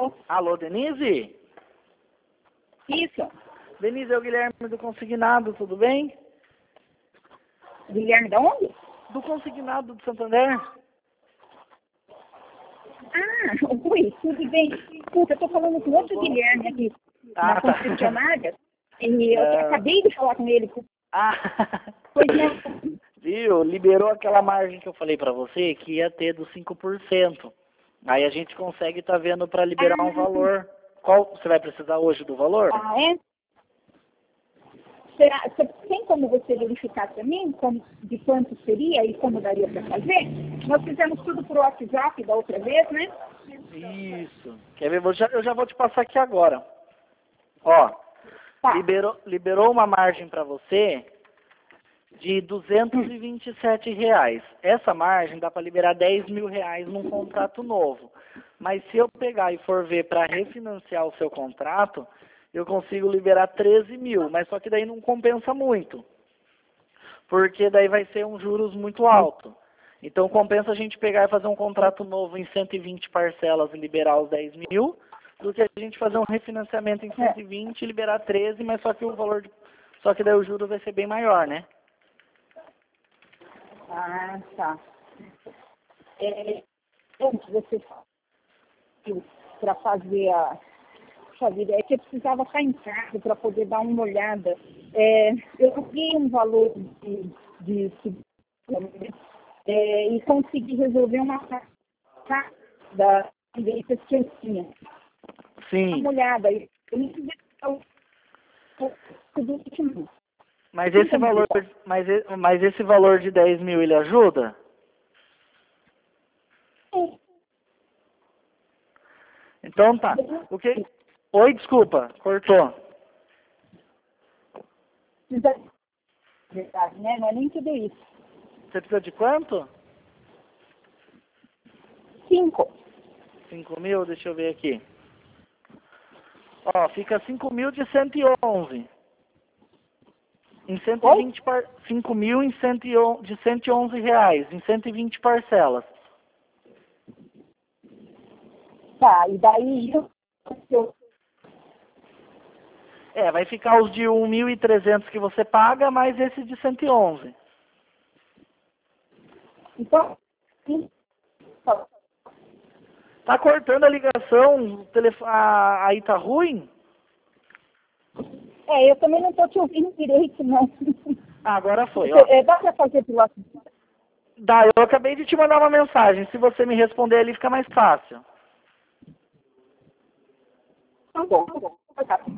Alô? Alô, Denise? Isso. Denise, é o Guilherme do Consignado, tudo bem? Guilherme da onde? Do Consignado do Santander. Ah, oi, tudo bem? Puta, eu tô falando com outro Guilherme aqui na Tá. concessionária. E eu acabei de falar com ele. Ah, Pois não. viu? Liberou aquela margem que eu falei pra você que ia ter dos 5%. Aí a gente consegue estar vendo para liberar um valor. Qual você vai precisar hoje do valor? Ah, é? Será, tem como você verificar também de quanto seria e como daria para fazer? Nós fizemos tudo por WhatsApp da outra vez, né? Isso. Quer ver? Eu já vou te passar aqui agora. Ó, Tá. liberou uma margem para você de R$ 227. Essa margem dá para liberar R$ 10.000 num contrato novo. Mas se eu pegar e for ver para refinanciar o seu contrato, eu consigo liberar 13 mil, mas só que daí não compensa muito, porque daí vai ser um juros muito alto. Então compensa a gente pegar e fazer um contrato novo em 120 parcelas e liberar os 10 mil, do que a gente fazer um refinanciamento em 120 e liberar 13, mas só que o valor, só que daí o juros vai ser bem maior, né? Ah, tá. Antes você para fazer a vida, é que eu precisava estar em casa para poder dar uma olhada. Eu paguei um valor de e consegui resolver uma parte da direitas que eu tinha. Sim. Dá uma olhada. Eu não quis do último. Mas esse valor, mas esse valor de 10 mil, ele ajuda? Então tá. O que? Oi, desculpa, cortou. Verdade, né? Não é nem tudo isso. Você precisa de quanto? 5. 5 mil? Deixa eu ver aqui. Ó, fica 5 mil de 111. Em 120 5 mil em de R$ 111, em 120 parcelas. Tá, e daí eu Vai ficar os de 1.300 que você paga, mais esse de 111. então, sim, Tá cortando a ligação, aí tá ruim? eu também não estou te ouvindo direito, não. Agora foi, ó. Dá para fazer pelo WhatsApp? Dá, eu acabei de te mandar uma mensagem. Se você me responder ali, fica mais fácil. Tá bom. Tá bom.